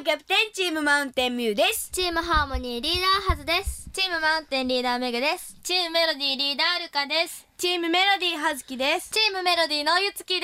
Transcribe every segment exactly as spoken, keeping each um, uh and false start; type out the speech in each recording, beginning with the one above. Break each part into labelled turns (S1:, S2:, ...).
S1: キャプテンチームマウンテンミュウです。
S2: チームハーモニーリーダーはずです。
S3: チームマウンテンリーダーメグです。チームメロディーリーダールカです。
S1: チームメロディーはずきです。
S3: チームメロディーのゆつきです。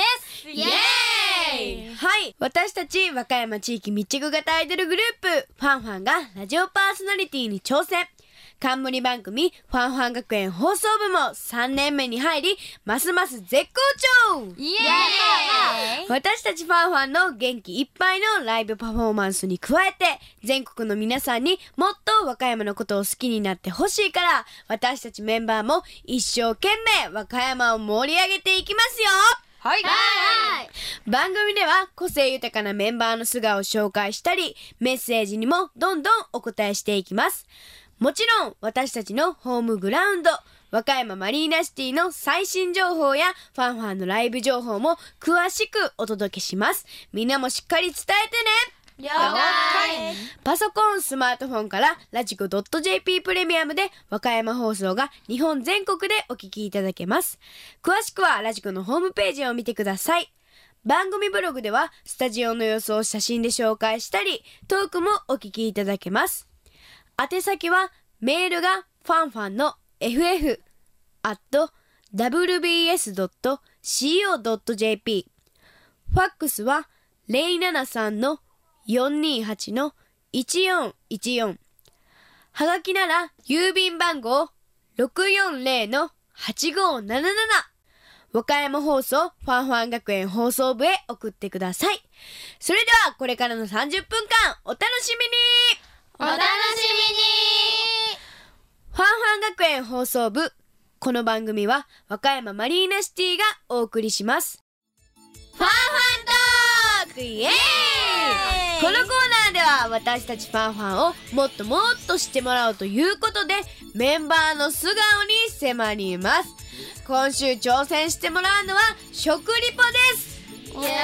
S1: イエーイ。はい、私たち和歌山地域密着型アイドルグループファンファンがラジオパーソナリティに挑戦。冠番組ファンファン学園放送部もさんねんめに入り、ますます絶好調。
S3: イエーイ。
S1: 私たちファンファンの元気いっぱいのライブパフォーマンスに加えて、全国の皆さんにもっと和歌山のことを好きになってほしいから、私たちメンバーも一生懸命和歌山を盛り上げていきますよ。
S3: はい、はい、
S1: 番組では個性豊かなメンバーの素顔を紹介したり、メッセージにもどんどんお答えしていきます。もちろん私たちのホームグラウンド和歌山マリーナシティの最新情報やファンファンのライブ情報も詳しくお届けします。みんなもしっかり伝えてね。
S3: 了解。
S1: パソコン、スマートフォンからラジコ .jp プレミアムで和歌山放送が日本全国でお聞きいただけます。詳しくはラジコのホームページを見てください。番組ブログではスタジオの様子を写真で紹介したり、トークもお聞きいただけます。宛先はメールがファンファンの エフエフ アット ダブリュービーエス ドット シーオー ドット ジェーピー、 ファックスは ゼロななさん の よんにはち の いちよんいちよん、はがきなら郵便番号 ろくよんゼロ の はちごなななな、和歌山放送ファンファン学園放送部へ送ってください。それではこれからのさんじゅっぷんかんお楽しみに。
S3: お楽しみに。
S1: ファンファン学園放送部。この番組は和歌山マリーナシティがお送りします。ファンファントークイエーイ。このコーナーでは私たちファンファンをもっともっと知ってもらおうということで、メンバーの素顔に迫ります。今週挑戦してもらうのは食リポです。
S3: いや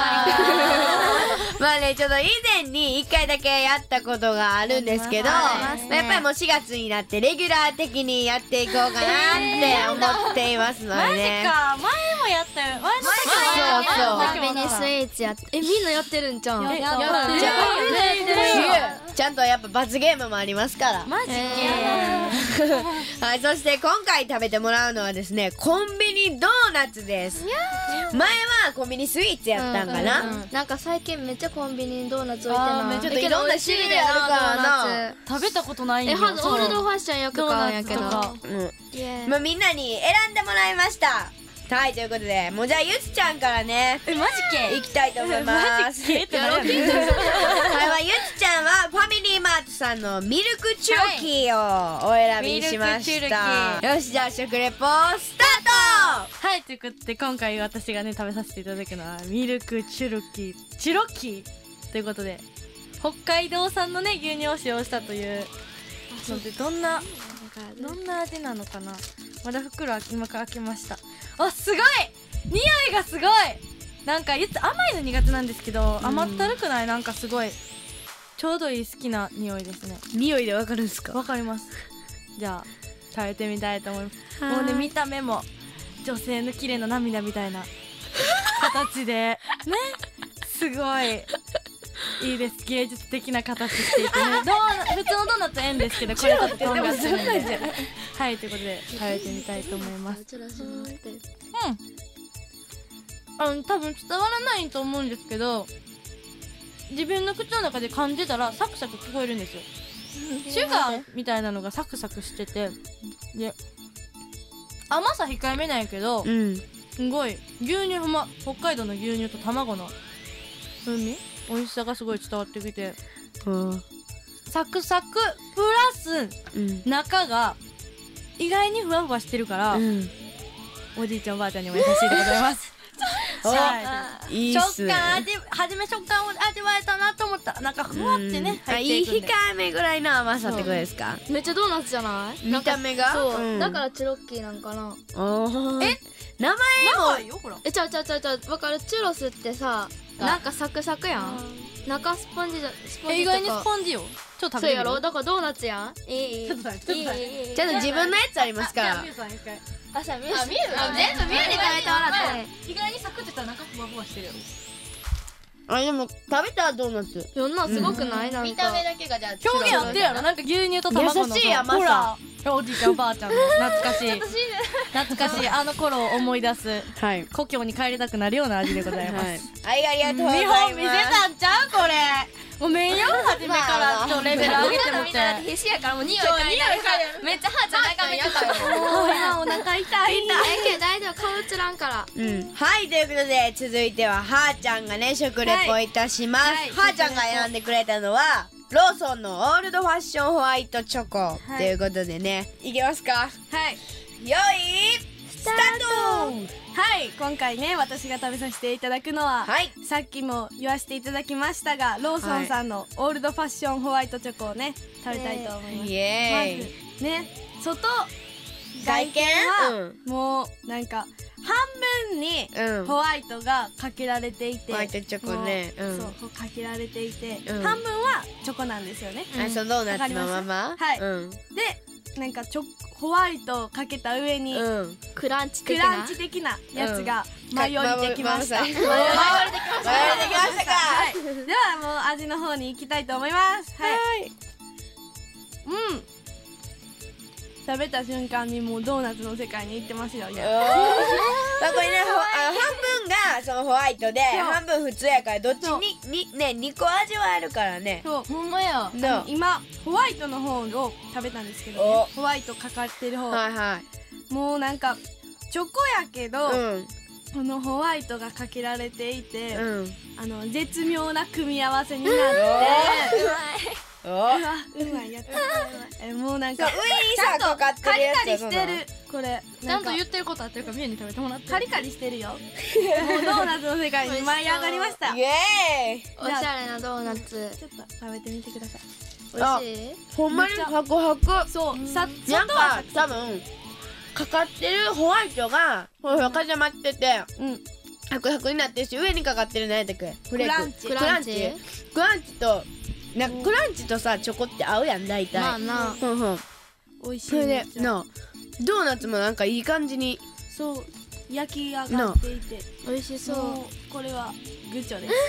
S1: まあね、ちょっと以前にいっかいだけやったことがあるんですけど、まあ、やっぱりもうしがつになってレギュラー的にやっていこうかなって思っていますのでね。
S3: マジか、前もやったよ。前の時
S1: もそうそう
S2: コンビニスイーツやって、え、みんなやってるんじゃん。
S3: やってる
S1: やってる。ちゃんとやっぱ罰ゲームもありますから。
S3: マジ
S1: はい、そして今回食べてもらうのはですね、コンビニドーナツです。前はコンビニスイーツやったんかな、うんうんうん、
S2: なんか最近めっちゃコンビニにドーナツ置いてない。
S1: ちょっといろんな種類あるからな。
S3: 食べたことないんよ。
S2: え、はずオールドファッションよく買うんやけど、
S1: うん、まあ、みんなに選んでもらいました。はい、ということで、もうじゃあゆつちゃんからね、
S3: え、マジけ
S1: いきたいと思います。
S3: マジけってなる。
S1: はい、ゆつちゃんはファミリーマートさんのミルクチュロキーをお選びしました。よし、じゃあ食レポスタート。
S3: はい、ということで今回私がね食べさせていただくのはミルクチュロキーチュロキーということで、北海道産のね牛乳を使用したというので、どんなどんな味なのかな。まだ袋今から開けました。あ、すごい匂いがすごい。なんか言って甘いの苦手なんですけど、甘ったるくない。なんかすごいちょうどいい好きな匂いですね。
S1: 匂いでわかるんですか？
S3: わかります。じゃあ食べてみたいと思います。もうね、見た目も女性の綺麗な涙みたいな形でね、すごいいいです。芸術的な形していてね、ドーナ普通のドーナツ円ですけど、これちょっととんがってるんではい、ということで食べてみたいと思います。うん、あの多分伝わらないと思うんですけど、自分の口の中で噛んでたらサクサク聞こえるんですよ。シュガーみたいなのがサクサクしてて、で甘さ控えめなんやけど、うん、すごい牛乳ほんま北海道の牛乳と卵の風味、美味しさがすごい伝わってきて、うん、サクサクプラス、うん、中が意外にふわふわしてるから、うん、おじいちゃんおばあちゃんにも優しいでございますはい、いいっす。食感味初め食感を味わえたなと思ったら、なんかふわってね、
S1: 入っていくんで、いい控えめぐらいの甘さってことですか？
S2: めっちゃドーナツじゃない？
S1: 見た目が
S2: そう、うん、だからチュロッキーなんかな。
S1: おえ、名前も
S3: よ、ほら。
S2: え、ちゃうちゃうちゃうちゃう、わかる？チュロスってさ、なんかサクサクやん。中スポンジじゃ、スポンジとか。
S3: 意外にスポンジよ。ちょっと食べてみる。
S2: そうやろ？だからドーナツやん。いい。
S3: ちょっと待って、ちょっと待って。
S1: ちゃんと自分のやつありますから。
S2: あ、さ、みゆ
S3: あ、みゆ
S2: 全部みゆに食べてもらって。
S3: 意外にサクってたら中ふわふわしてるよ。
S1: あでも食べたドーナツ
S2: いやんなすごくない、なんか
S4: 見た目だけがじゃあ
S3: 表現あってやろ、なんか牛乳と卵の
S1: 優しい甘さ
S3: ほらおじいちゃんおばあちゃんの懐かしい懐かしいあの頃を思い出す
S1: はい
S3: 故郷に帰りたくなるような味でございます、
S1: はいありがとうござい
S3: 見
S1: ます
S3: 本見せたんちゃうこれごめんよ初めからちょっとレベル上げてもって
S4: 必死やからもう匂い嗅いだらめっちゃ歯ちゃん眺めてたよ
S2: もう今お腹痛い痛い
S4: えけど大丈夫顔映らんから
S1: うんはいということで続いてははーちゃんがね食レポいたします、
S2: はい
S1: はーちゃんが選んでくれたのはローソンのオールドファッションホワイトチョコということでねいきますか
S3: はい
S1: よいスタート
S3: はい今回ね私が食べさせていただくのは、
S1: はい
S3: さっきも言わせていただきましたがローソンさんのオールドファッションホワイトチョコをね食べたいと思います、
S1: イエーイ
S3: まずね外
S1: 外見
S3: はもうなんか半分に
S1: うん
S3: ホワイトがかけられていて、
S1: ホワイトチョコね
S3: もう
S1: うん
S3: そうこうかけられていて、
S1: うん
S3: 半分はチョコなんですよね、
S1: あそのドーナツのまま
S3: はい
S1: うん
S3: でなんかチョホワイトをかけた上に、
S1: うん
S2: クランチ
S3: ク
S2: 的な
S3: ランチ的なやつが舞い降りてきました、
S1: まままま舞い降りてきましたか
S3: はい、ではもう味の方に行きたいと思いますはい、
S1: はい
S3: うん食べた瞬間にもうドーナツの世界に行ってますよね
S1: おーまあこれねほあ半分がそのホワイトで
S3: そう
S1: 半分普通やからどっち
S3: そう
S1: ににねにこ味はあるからね
S3: そう
S4: ほんまや
S1: どう
S3: 今ホワイトの方を食べたんですけど、ね、ホワイトかかってる方、
S1: はいはい
S3: もうなんかチョコやけど、
S1: うん
S3: このホワイトがかけられていて、
S1: うん
S3: あの絶妙な組み合わせになって
S1: お
S3: うわうまいやつえもうなんか
S1: そう上にさかかって
S3: カリ
S1: るやつ
S3: カリしてるこれ
S4: ちゃんと言
S3: っ
S4: ってることあってるからみゆに食べてもらって
S3: カリカリしてるよもうドーナツの世界に舞い上がりました
S1: イエーイ
S2: おしゃれなドーナツ
S3: ちょっと食べてみてください
S2: 美味しい
S1: ほんまにハクハク
S3: そうさ
S1: なん
S3: 外は
S1: か多分かかってるホワイトがほら固まってて
S3: うん
S1: ハクハクになってるし上にかかってる何やったっけフレーク
S3: ク
S2: ランチ
S1: クランチクランチとなんかクランチとさチョコって合うやん大体
S2: まあな
S1: ふんふん
S3: 美味しい
S1: それで
S3: めっちゃ
S1: なドーナツもなんかいい感じに
S3: そう焼き上がっていて
S2: 美味しそう
S3: もうこれはグチョです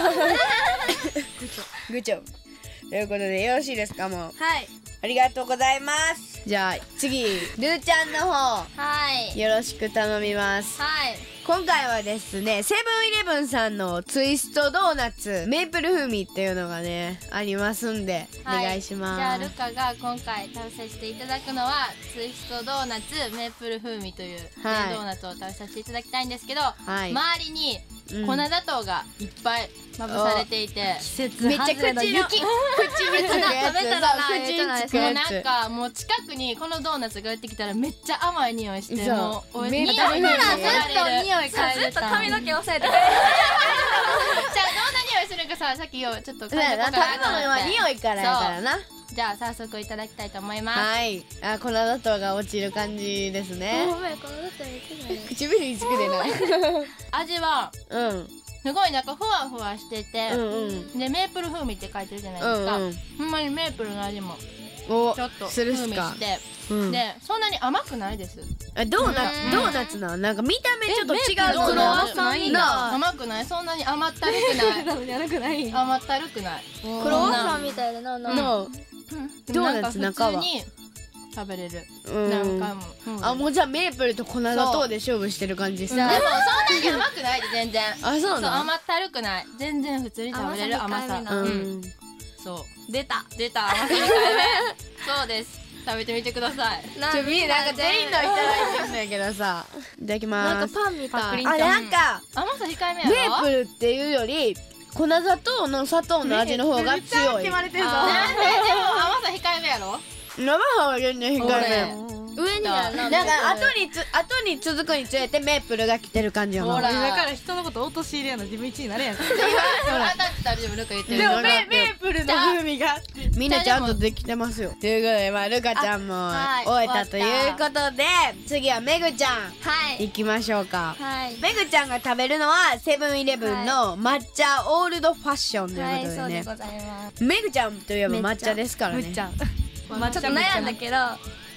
S1: グッチョブということでよろしいですかもう
S3: はい
S1: ありがとうございますじゃあ次ルーちゃんの方
S4: はい
S1: よろしく頼みます
S4: はい
S1: 今回はですねセブンイレブンさんのツイストドーナツメープル風味っていうのがねありますんで、
S4: は
S1: お願いし
S4: じゃあ
S1: ます
S4: ルカが今回食べさせていただくのはツイストドーナツメープル風味という、ね
S1: はい
S4: ドーナツを食べさせていただきたいんですけど、
S1: はい
S4: 周りに
S1: うん
S4: 粉砂糖がいっぱいまぶされていて、
S3: 季節
S1: めっちゃ口の口につくやつ
S4: 食べたらな
S1: そう口につく
S4: もう
S1: やつ
S4: なんかもう近くにこのドーナツがやってきたらめっちゃ甘い匂いして
S1: そう
S4: もうおい
S1: メープル
S4: 匂いならず
S1: 風味
S4: っと匂い嗅いでた
S2: ずっと髪の毛押さえて
S4: じゃあどんな匂いするかささっきよちょっと
S1: そうやな食べ
S4: 嗅いでこうかなと思って
S1: 物は匂いからやからな
S4: じゃあ早速いただきたいと思います
S1: はいあ粉砂糖が落ちる感じですね
S2: ごめんこのだったら言ってない
S1: 唇につくでない
S4: 味は
S1: うん
S4: すごいなんかふわふわしてて、
S1: うんうん
S4: でメープル風味って書いてるじゃないで
S1: う
S4: すか、
S1: んうん
S4: ほんまにメープルの味も
S1: お
S4: ちょっと
S1: するっすか
S4: 風味して、
S1: うん
S4: でそんなに甘くないです
S1: あドーナ
S4: うん
S1: ツドーナツななんか見た目ちょっと違う
S4: クロ
S1: クロワッ
S4: ワッサン
S1: サンな
S4: が甘くないそんなに甘ったるくない
S3: なのに甘くない
S4: 甘ったるくない
S2: クロワッサンみたいでなな
S1: のドーナツ
S4: でも
S1: 中は
S4: なんか普通に食べれる、
S1: うん
S4: 何回も、うん
S1: あもうじゃあメープルと粉砂糖で勝負してる感じさ
S4: でもそんなに甘くないで全然
S1: あそう
S4: そう
S1: なの
S4: 甘ったるくない全然普通に食べれる甘さ
S2: 甘さ控えめな
S1: う
S4: うん
S1: ん
S4: そう
S3: 出た
S4: 出た甘さに変えめそうです食べてみてください
S1: ちょみんななんか全員のいただいてんだけどさいただきます
S2: なんかパンみたい
S4: パクリン
S1: あなんか
S4: 甘さ控えめやろ
S1: メープルっていうより粉砂糖の砂糖の味の方が強い
S3: 決まれてるぞ
S4: なんででも甘さ控えめやろ
S1: 生ハは全然控え
S2: 上にあるな
S1: めなんか後につ後に続くにつれてメープルが来てる感じやな
S4: ほら
S3: だから人のこと陥れやの自分いちになれやん
S4: ほら当たったらでもルカ言ってる
S1: でも
S3: メメープルの風味が
S1: みんなちゃんとできてますよということでまあルカちゃんも
S4: はい
S1: 終えたということで次はめぐちゃん
S2: はい
S1: 行きましょうか
S2: はい
S1: めぐちゃんが食べるのはセブンイレブンの抹茶オールドファッションと
S2: はいいう
S1: ことでね
S2: そうでございます
S1: めぐちゃんといえば抹茶ですからね
S3: むっちゃん
S2: まあちょっと悩んだけど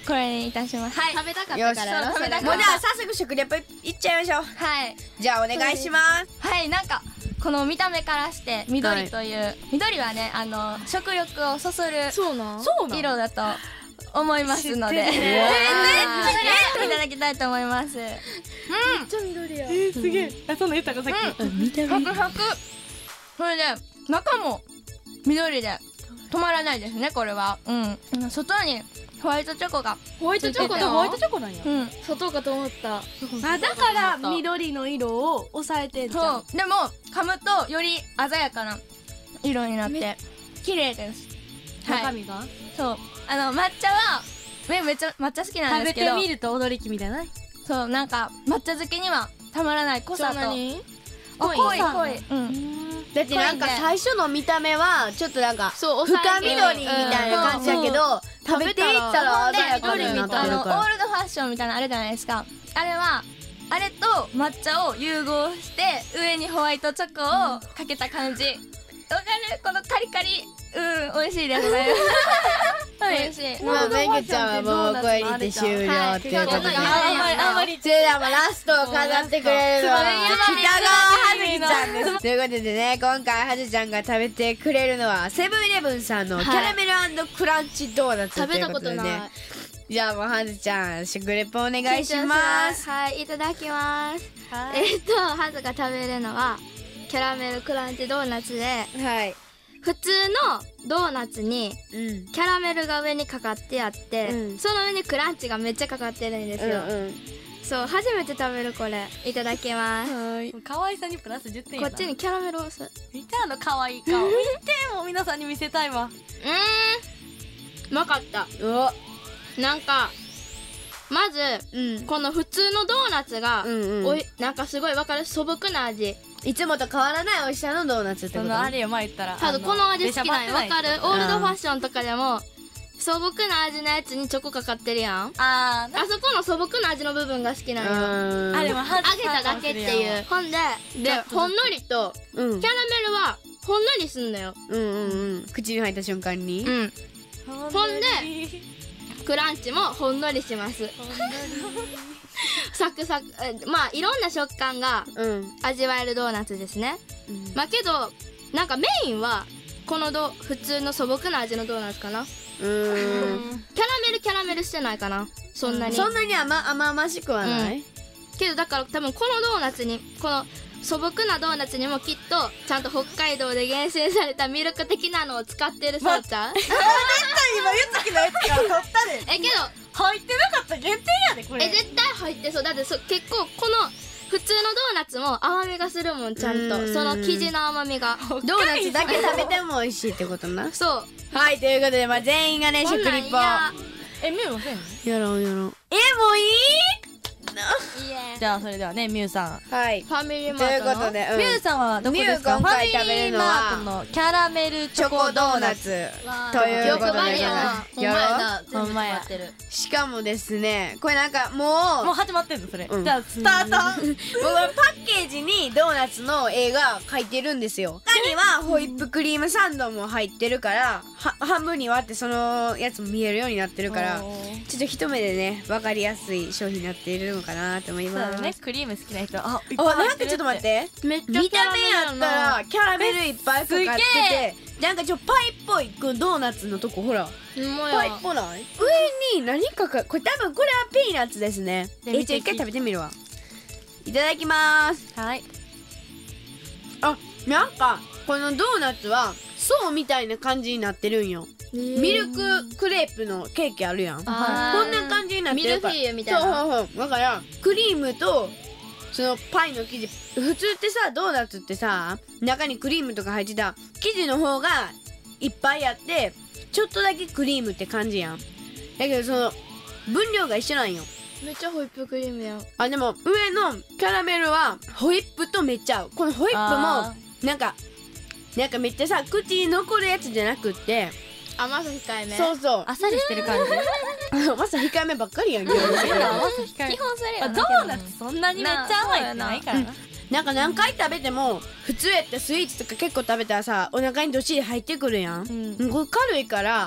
S2: これにいたしますはい
S4: 食べたかっ
S1: よし
S4: たからやろ
S2: そう食べたか
S1: もうじゃあ早速食レポいいっちゃいましょう。
S2: はい
S1: じゃあお願いします。
S2: はいなんかこの見た目からして緑という、緑はねあの食欲をそそる
S3: そうなんそうなん
S2: 色だと思いますので
S3: 知ってるね
S2: えーいただきたいと思いますうん
S3: ちょ緑やえー、すげえあそんなん言ったかさっき、
S2: うん
S1: 見た
S2: サクサクそれで中も緑で止まらないですねこれはうん外にホワイトチョコが
S3: ホワイトチョコとホワイトチョコなんや、
S2: うん
S3: 砂かと思った
S5: あだから緑の色を抑えてんじゃん
S2: そうでも噛むとより鮮やかな色になって綺麗ですはい
S3: 中身が、
S2: そうあの抹茶はめめっちゃ抹茶好きなん
S3: 食べ
S2: ですけど
S3: てみると踊り気みたいな
S2: そうなんか抹茶漬けにはたまらない濃さと
S3: そんなに
S2: 濃い濃い濃いうん
S1: だってなんか最初の見た目はちょっとなんか
S4: そう
S1: 深緑みたいな感じだけど、食べていったら鮮やかになってる
S2: あのオ
S1: か
S2: ールドファッションみたいなのあるじゃないですかあれはあれと抹茶を融合して上にホワイトチョコをかけた感じわかるこのカリカリうん美味しいですね美味しい
S1: ら。まあめぐちゃんはもうこれにて終了っていうことで、
S3: あんまり
S1: それではまあラストを飾ってくれるのは北川葉月ちゃんです。ということでね、今回はずちゃんが食べてくれるのはセブンイレブンさんのキャラメル&クランチドーナツということでね。じゃあもうはずちゃん食レポお願いします。
S2: はいいただきますえっとハズが食べるのはキャラメルクランチドーナツで
S1: はい。
S2: 普通のドーナツに
S1: うん。
S2: キャラメルが上にかかってあって、
S1: うん
S2: その上にクランチがめっちゃかかってるんですよ、
S1: うん
S2: そう初めて食べるこれいただきます
S1: はい。
S3: 可愛さにプラスじゅってんやな
S2: こっちにキャラメルを押す
S3: 見てあの可愛い顔見てもう皆さんに見せたいわ
S2: うーんうまかった
S1: お。
S2: なんかまず
S1: うん。
S2: この普通のドーナツが、
S1: うんうん
S2: おいなんかすごいわかる素朴な味
S1: いつもと変わらない美味しさのドーナツってこと。
S3: そのあれよ前言ったら
S2: 多分この味好きなんよわかるオールドファッ
S3: シ
S2: ションとかでも素朴な味のやつにチョコかかってるやん
S3: ョンあーな
S2: あそこの素朴な味の部分が好きなんよ
S1: うん。
S3: あれは
S2: 揚げただけっていうほんででほんのりと
S1: うん。
S2: キャラメルはほんのりすんのよ
S1: うんうんうん。口に入った瞬間に。
S2: うん
S3: ほ
S2: ほんでクランチもほんのりしますサクサクえまあいろんな食感が
S1: うん。
S2: 味わえるドーナツですねまあけどなんかメインはこのど普通の素朴な味のドーナツかなキ
S1: うん。
S2: ャラメルキャラメルしてないかなそんなに
S1: そんなに甘甘々しくはない。
S2: けどだから多分このドーナツにこの素朴なドーナツにもきっとちゃんと北海道で厳選されたミルク的なのを使ってるそうちゃう
S1: 今言ったけどやつから取ったで。
S2: えけど
S3: 入ってなかった限定やでこれ
S2: え絶対入ってそうだってそ結構この普通のドーナツも甘みがするもんちゃん
S1: うーん
S2: とその生地の甘みが
S1: ドーナツだけ食べても美味しいってことな。
S2: そう
S1: はい、ということで、まあ、全員がね、食リポ。
S2: こんなん
S3: えミュウもせんの
S1: やろうやろう。え、もういい
S2: いいえ
S3: じゃあそれではねミュウさん
S1: はい。
S2: ファミリーマ
S1: とい
S2: ートの
S1: うことで、うん
S3: ミュウさんはどこですか
S1: ミュウ今回食べるのは
S3: ファミリーマートのキャラメルチ
S1: チョ
S3: ョコド
S1: コドーナ
S3: ーナツ
S1: ツ。ということで
S2: 欲張りやな
S4: ほんまやな全部
S3: ほんまや
S4: 詰まってる
S1: しかもですね、これなんかもう、
S3: もう始まってんのそれ、
S1: うん
S3: じゃあスタート
S1: 僕はパッケージにドーナツの絵が描いてるんですよ。中にはホイップクリームサンドも入ってるから、は半分に割ってそのやつも見えるようになってるから、ちょっと一目でね、わかりやすい商品になっているのかなと思い
S3: そう
S1: ます。
S3: だねクリーム好きな人あいっ
S1: あ、
S3: ぱい入
S1: なんかちょっと待って。
S2: めっちゃ
S1: 見た目やったらキャラメルいっぱいかかって
S3: すげ
S1: て、なんかちょっとパイっぽいこのドーナツのとこほら
S2: ほんま
S1: パイっ
S2: や
S1: ぽない上に何かかこれ多分これはピーナッツですね。
S3: で
S1: え、じゃあ一回食べてみるわ。いただきます。
S3: はい
S1: あ、なんかこのドーナツは層みたいな感じになってるんよ。ミルククレープのケーキあるやん。こん
S2: あー
S1: な感じになってるから。
S2: ミルフィーユみたいな
S1: そうそうそう。だからクリームとそのパイの生地、普通ってさドーナツってさ中にクリームとか入ってた生地の方がいっぱいあってちょっとだけクリームって感じやん。だけどその分量が一緒なんよ。
S2: めっちゃホイップクリームやん
S1: あ、でも上のキャラメルはホイップとめっちゃ合う。このホイップ
S3: あ
S1: もなんかなんかめっちゃさ口に残るやつじゃなくって
S2: 甘さ控えめ
S1: そうそう
S3: あっさりしてる感じ
S1: まさ控えめばっかりやん今日
S3: 甘さ控え
S2: 基本それやな
S3: ドーナツそんなにめっちゃ甘いってないからな
S1: なんか何回食べても普通やったらスイーツとか結構食べたらさお腹にどっしり入ってくるやん、
S3: うん
S1: これ軽いから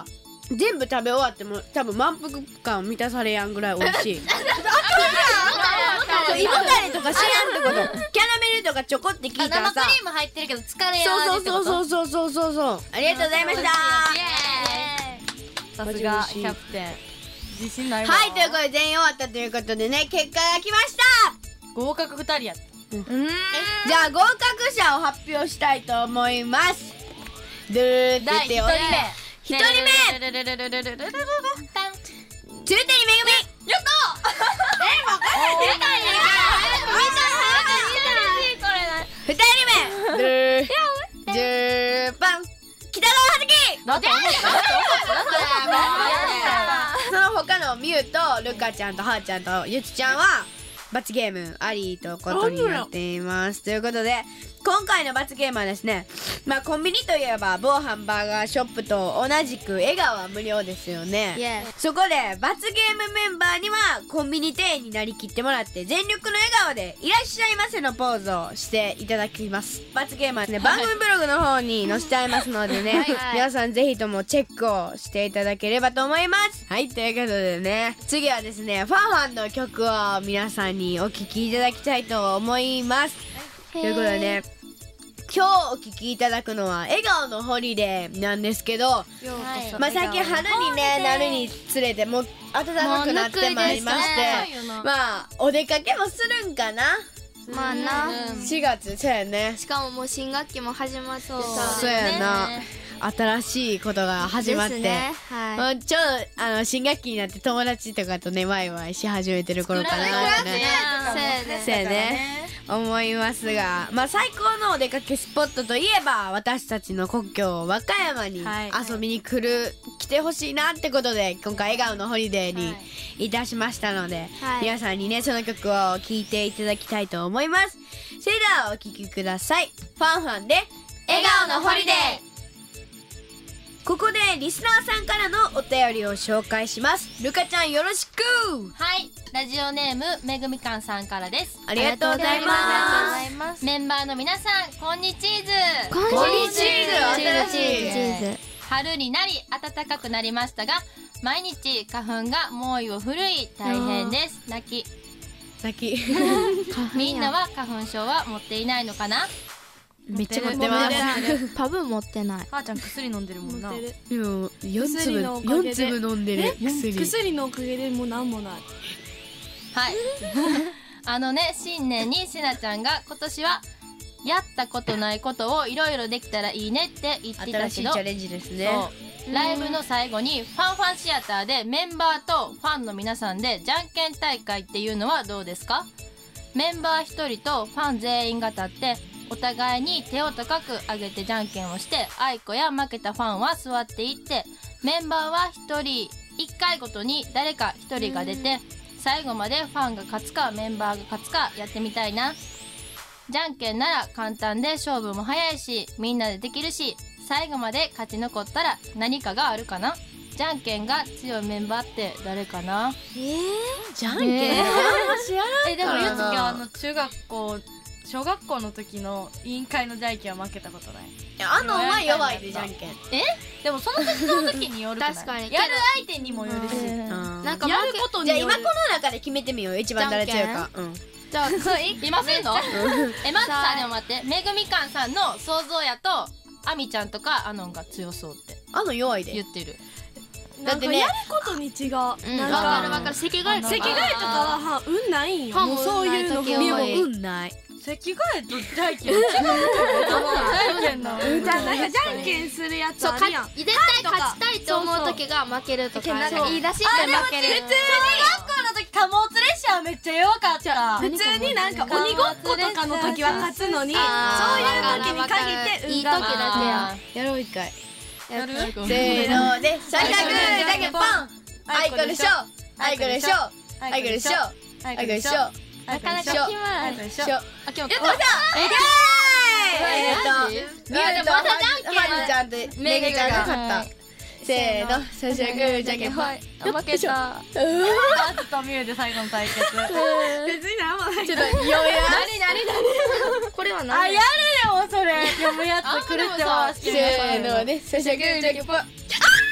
S1: 全部食べ終わっても多分満腹感満たされやんぐらい美味しい。そう、胃もたれとかしやんってこと。キャラメルとかちょこって聞いたらさ、
S4: 生クリーム入ってるけど疲れや
S1: そう
S4: 味ってこと。
S1: そうそうそうそうそうそう。ありがとうございました。
S3: さすがキャプテン自信ないわ。
S1: はい、ということで全員終わったということでね、結果が来ました。
S3: 合格ふたりやった。
S1: じゃあ合格者を発表したいと思います。ドゥーって言ってよ。一人目
S4: ルルルルルルルルルルルタン。
S1: 中手にめぐみ。
S4: やったー。え、わかんない。やったやった
S1: 二人目ドゥージューパン北川葉月。
S3: だって思った
S1: その他のミュウとルカちゃんとハーちゃんとゆつちゃんは罰ゲームありということになっています。ということで今回の罰ゲームはですね、まあコンビニといえば某ハンバーガーショップと同じく笑顔は無料ですよね。そこで罰ゲームメンバーにはコンビニ店員になりきってもらって全力の笑顔でいらっしゃいませのポーズをしていただきます。罰ゲームはですね、番組ブログの方に載せてありますのでね、皆さんぜひともチェックをしていただければと思います。はい、ということでね、次はですねファンファンの曲を皆さんにお聴きいただきたいと思います。ということでね、今日お聴きいただくのは笑顔のホリデーなんですけど、まあ最近春にねなるにつれてもう暖かくなってまいりまして、まあお出かけもするんかな。
S2: まあな、
S1: しがつ、そうやね。
S2: しかももう新学期も始まってさ、
S1: そうやな、新しいことが始まって、
S2: ね、はい、
S1: まあ、ちょうどあの新学期になって友達とかとねワイワイし始めてる頃かなってね、そうやね思いますが、まあ最高のお出かけスポットといえば私たちの故郷和歌山に遊びに来る、来てほしいなってことで今回笑顔のホリデーにいたしましたので、はい、皆さんにねその曲を聴いていただきたいと思います。それではお聴きください。ファンファンで笑顔のホリデー。ここでリスナーさんからのお便りを紹介します。ルカちゃんよろしく。
S4: はい、ラジオネームめぐみかんさんからです。
S1: ありがとうございます。
S4: メンバーの皆さんこんにちーず。
S1: こんにちーず。新しい
S4: 春になり暖かくなりましたが毎日花粉が猛威を振るい大変です。泣き
S1: 泣き
S4: みんなは花粉症は持っていないのかな。
S1: めっちゃ持ってます。
S2: 多分持ってない。
S3: はーちゃん薬飲んでるもんな。
S5: 持ってる。
S1: でもよんつぶよんつぶ飲んでる薬。
S5: 薬のおかげでもうなんもない。
S4: はいあのね、新年にしなちゃんが今年はやったことないことをいろいろできたらいいねって言ってたけど、
S1: 新しいチャレンジですね。
S4: そう、ライブの最後にファンファンシアターでメンバーとファンの皆さんでじゃんけん大会っていうのはどうですか。メンバーひとりとファン全員が立ってお互いに手を高く上げてじゃんけんをして、あいこや負けたファンは座っていって、メンバーはひとりいっかいごとに誰かひとりが出て、最後までファンが勝つかメンバーが勝つかやってみたいな。じゃんけんなら簡単で勝負も早いしみんなでできるし、最後まで勝ち残ったら何かがあるかな。じゃんけんが強いメンバーって誰かな。
S2: えー、
S1: じゃんけん、えー、知らない
S3: えでもゆつきはあの中学校小学校の時の委員会のじゃんけんは負けたことない。
S1: いや、あのは弱いでじゃんけん。
S3: えでもその時その時によるくない
S2: 確かに
S3: やる相手にもよるし、
S2: なんか
S5: やること
S1: じゃあ
S5: による。
S1: 今この中で決めてみよう。一番誰強いか。うん。
S2: じゃあ
S4: 今すんのえ、まずさ、でも待って、めぐみかんさんの想像やとあみちゃんとかアノンが強そうって
S1: あの弱いで
S4: 言ってる。
S1: だってね、
S5: やることに違う。なん
S2: わかるわかる。席替え
S5: 席替えとかはは運ないんよ。
S2: は
S5: もうそういうの
S2: 運ない時
S1: でも
S2: 多い
S1: 運ない。
S3: 席替えとじゃんけん違うじゃんけんの
S5: じゃあなんかじゃんけんするやつ
S2: そう、
S5: あるやん。
S2: 絶対勝ちたいと思う時が負けるとか、なんか言い出しって負ける。
S3: 普通に小学校の時貨物列車はめっちゃ弱かった。
S5: 普通になんか鬼ごっことかの時は勝つのに、そういう
S2: あー
S5: 時に限って運が
S2: いい時だけや。
S1: やろう一回。
S3: やる
S1: せーので、最初はグーじゃんけんポン。あいこでしょ。あいこでしょ。あいこでしょ。あいこでしょ。
S2: なかなか決まらない。
S1: しょ。
S2: あ、決まった。
S1: やった。えーっと、みゆとはるちゃんとめぐちゃんが勝った。せーの、最初はグーじゃんけんポン。
S2: 負けた。
S3: あずとみゆで最後の対決。
S5: 別になんもない。
S1: ちょっと読めや。
S2: これは
S3: あ、
S2: 何
S3: やるでもそれ読むやつ狂ってますけど。
S1: せーので、最初はグーじゃんけんポン。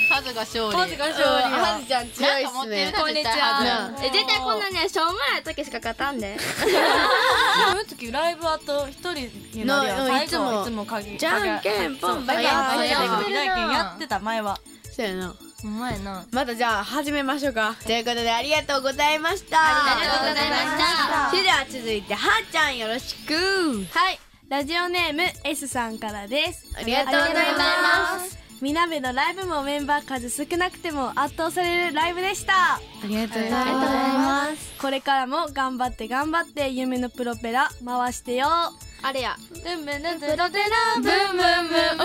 S4: ハズが勝利。
S3: ハズが勝利や
S1: はずちゃん強いっすね。
S2: こんにちは。え絶対こんなねしょうもない時しか勝たんで。
S3: でもう時ライブあと一人になるやん。
S1: の
S3: 最
S1: いつも
S3: 後いつも鍵
S1: じゃんけんぽんバイバイ
S3: やって
S4: やってるな
S3: やってた前は。
S1: そうやな。
S4: うまいな。
S1: またじゃあ始めましょうか。ということでありがとうございました。
S2: ありがとうございました
S1: それでは続いてはーちゃんよろしく。
S5: はいラジオネーム S さんからです。
S1: ありがとうございます。
S5: みなべのライブもメンバー数少なくても圧倒されるライブでした。
S1: ありがとうござい
S2: ありがとうござい
S1: ます。
S2: ます。
S5: これからも頑張って頑張って夢のプロペラ回してよ。
S2: あれや。
S3: ブンブンブンブン
S2: プロペラブンブンブン。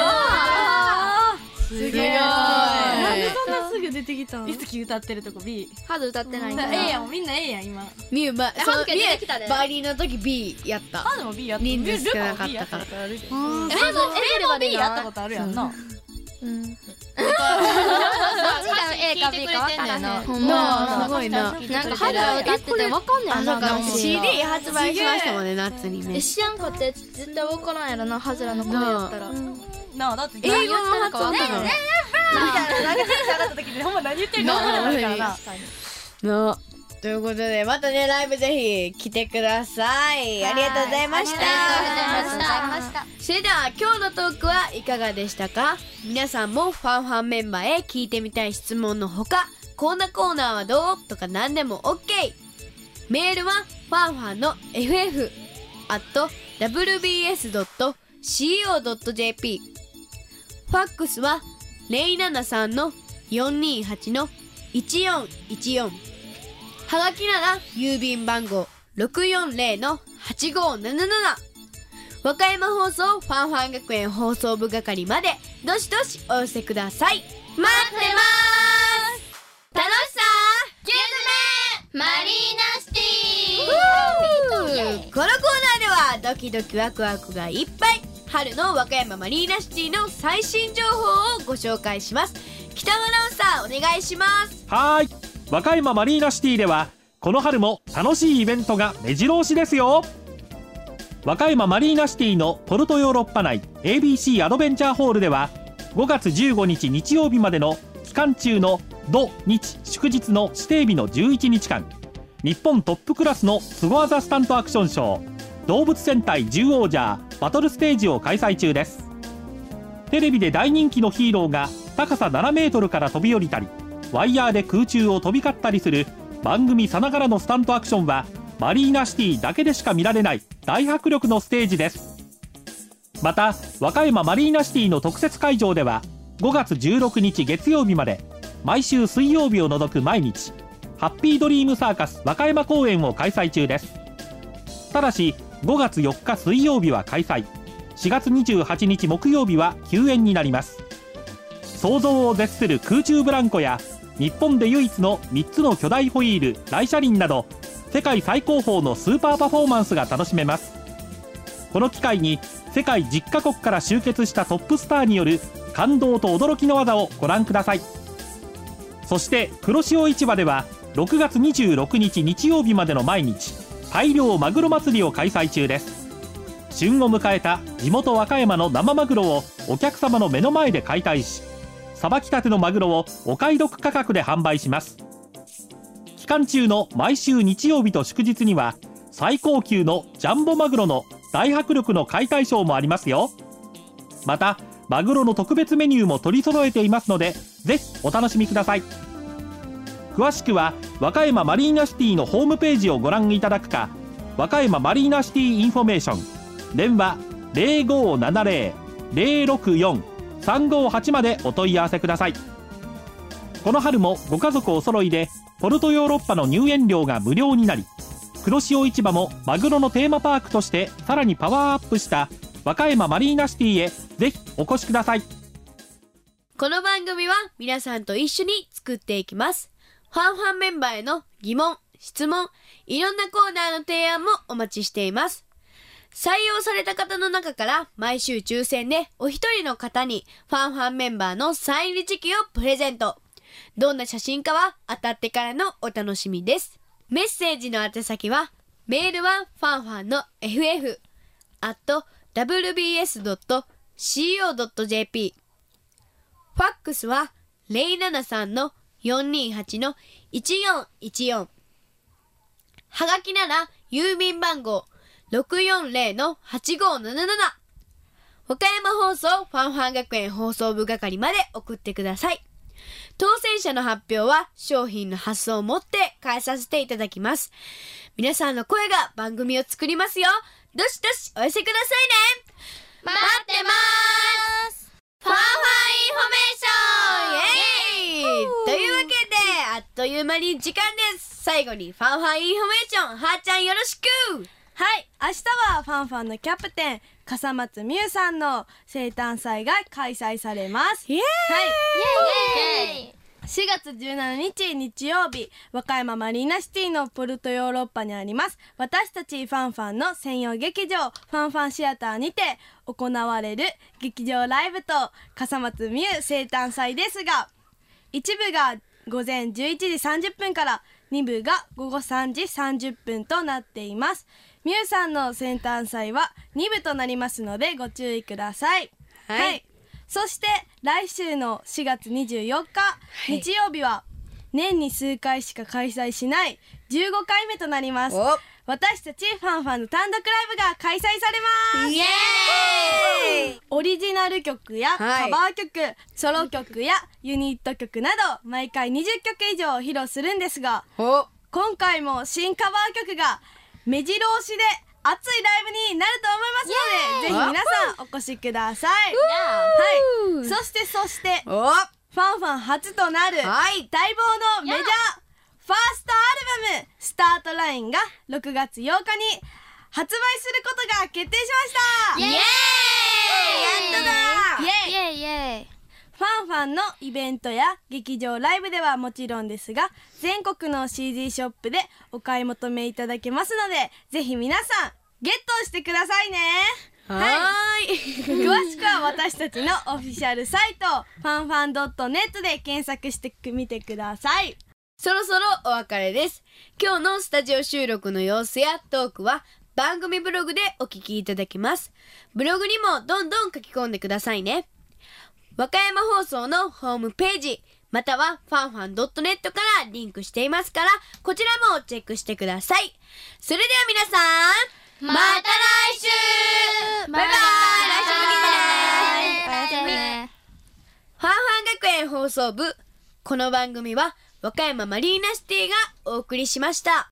S1: すごい。
S5: なんでそんなすぐ出てきたの？
S3: いつき歌ってるとこ B。
S2: ハズ歌ってないんだ。
S3: ええやんみんなええやん今。
S1: みゆば、その
S2: えはずけ出てきたで
S1: バリの時 B やった。
S3: あでも B やった。
S1: 人数少なかったから
S3: ルカも B やったことあるで。
S2: えハズえも
S3: B やったことあるやんな。
S2: うん。どっちが A か B かわからへん。
S1: ほんま、すごいな。
S2: なんかハズが歌っててわかんね
S1: あ、
S2: んな。
S1: そうか、
S2: なんか
S1: シーディー 発売しましたもんね、夏にね
S2: え。知らんかって絶対わからんやろなハズらの声やったら。
S3: なあだって
S1: 英語の発音とか。
S3: みたいななんかテンション上がった時にほんま何言ってるか分からなくなるからな。
S1: のということでまたねライブぜひ来てください。ありがとうございました。
S2: ありがとうございました。
S1: それでは今日のトークはいかがでしたか？皆さんもファンファンメンバーへ聞いてみたい質問のほか、こんなコーナーはどうとか何でも OK。 メールはファンファンの エフエフ アット ダブリュービーエス ドット シーオー ドット ジェーピー。 ファックスは ゼロななさん の よんにはち の いちよんいちよん。はがきなら郵便番号 ろくよんゼロ の はちごなななな。和歌山放送ファンファン学園放送部係までどしどしお寄せください。待ってまーす。楽しさキューズメマリーナシティ。このコーナーではドキドキワクワクがいっぱい、春の和歌山マリーナシティの最新情報をご紹介します。北野アナウンサーお願いします。
S6: はーい、和歌山マリーナシティではこの春も楽しいイベントが目白押しですよ。和歌山マリーナシティのポルトヨーロッパ内 エービーシー アドベンチャーホールではごがつじゅうごにち日曜日までの期間中の土日祝日の指定日のじゅういちにちかん、日本トップクラスのスゴ技スタントアクションショー動物戦隊獣王者バトルステージを開催中です。テレビで大人気のヒーローが高さななメートルから飛び降りたりワイヤーで空中を飛び交ったりする番組さながらのスタントアクションはマリーナシティだけでしか見られない大迫力のステージです。また和歌山マリーナシティの特設会場ではごがつじゅうろくにち月曜日まで毎週水曜日を除く毎日ハッピードリームサーカス和歌山公演を開催中です。ただしごがつよっか水曜日は開催、しがつにじゅうはちにち木曜日は休演になります。想像を絶する空中ブランコや日本で唯一のみっつの巨大ホイール大車輪など世界最高峰のスーパーパフォーマンスが楽しめます。この機会に世界じゅっかこくから集結したトップスターによる感動と驚きの技をご覧ください。そして黒潮市場ではろくがつにじゅうろくにち日曜日までの毎日大漁マグロ祭りを開催中です。旬を迎えた地元和歌山の生マグロをお客様の目の前で解体し、さばきたてのマグロをお買い得価格で販売します。期間中の毎週日曜日と祝日には最高級のジャンボマグロの大迫力の解体ショーもありますよ。またマグロの特別メニューも取り揃えていますのでぜひお楽しみください。詳しくは和歌山マリーナシティのホームページをご覧いただくか、和歌山マリーナシティインフォメーション電話 ゼロごーななゼロ ゼロろくよん さんごーはち までお問い合わせください。この春もご家族お揃いでポルトヨーロッパの入園料が無料になり、黒潮市場もマグロのテーマパークとしてさらにパワーアップした和歌山マリーナシティへぜひお越しください。
S1: この番組は皆さんと一緒に作っていきます。ファンファンメンバーへの疑問、質問、いろんなコーナーの提案もお待ちしています。採用された方の中から毎週抽選でお一人の方にファンファンメンバーのサイン入りチキをプレゼント。どんな写真かは当たってからのお楽しみです。メッセージの宛先はメールはファンファンの エフエフ アット ダブリュービーエス ドット シーオー ドット ジェーピー、 ファックスはゼロななさんのよんにはちのいちよんいちよん。はがきなら郵便番号ろくよんゼロのはちごーなななな。和歌山放送ファンファン学園放送部係まで送ってください。当選者の発表は商品の発送をもって返させていただきます。皆さんの声が番組を作りますよ。どしどしお寄せくださいね。
S2: 待ってまーす。
S1: ファンファンインフォメーションイエーイというわけであっという間に時間です。最後にファンファンインフォメーション、はーちゃんよろしく。
S5: はい、明日はファンファンのキャプテン笠松美優さんの生誕祭が開催されます。
S1: イエーイ、
S5: はい、
S2: イエーイ。
S5: しがつじゅうしちにち日曜日、和歌山マリーナシティのポルトヨーロッパにあります私たちファンファンの専用劇場ファンファンシアターにて行われる劇場ライブと笠松美優生誕祭ですが、一部が午前じゅういちじさんじゅっぷんからに部がごごさんじさんじゅっぷんとなっています。美優さんの生誕祭はに部となりますのでご注意ください。
S1: はい、
S5: はいそして来週のしがつにじゅうよっか、
S1: い
S5: 日曜日は年に数回しか開催しないじゅうごかいめとなります。
S1: お
S5: 私たちファンファンの単独ライブが開催されます。
S1: イエーイ。
S5: オリジナル曲や
S1: はい
S5: カバー曲、ソロ曲やユニット曲など毎回にじゅっきょく以上披露するんですが、
S1: お
S5: 今回も新カバー曲が目白押しで熱いライブになると思いますので、ぜひ皆さんお越しください。はい、そしてそして
S1: お
S5: ファンファン初となる
S1: はい
S5: 待望のメジャーファーストアルバムスタートラインがろくがつようかに発売することが決定しました。
S2: イエーイ。
S1: やっとだ
S5: イエイ
S2: イエーイイエーイ。
S5: ファンファンのイベントや劇場ライブではもちろんですが、全国の シーディー ショップでお買い求めいただけますので、ぜひ皆さんゲットしてくださいね。
S1: はーい
S5: 詳しくは私たちのオフィシャルサイトファンファンドットネットで検索してみてください。
S1: そろそろお別れです。今日のスタジオ収録の様子やトークは番組ブログでお聞きいただけます。ブログにもどんどん書き込んでくださいね。和歌山放送のホームページまたはファンファンドットネットからリンクしていますから、こちらもチェックしてください。それでは皆さん、また来週バイバイ。来週も聞いてね。
S2: バイバイね。
S1: ファンファン学園放送部。この番組は和歌山マリーナシティがお送りしました。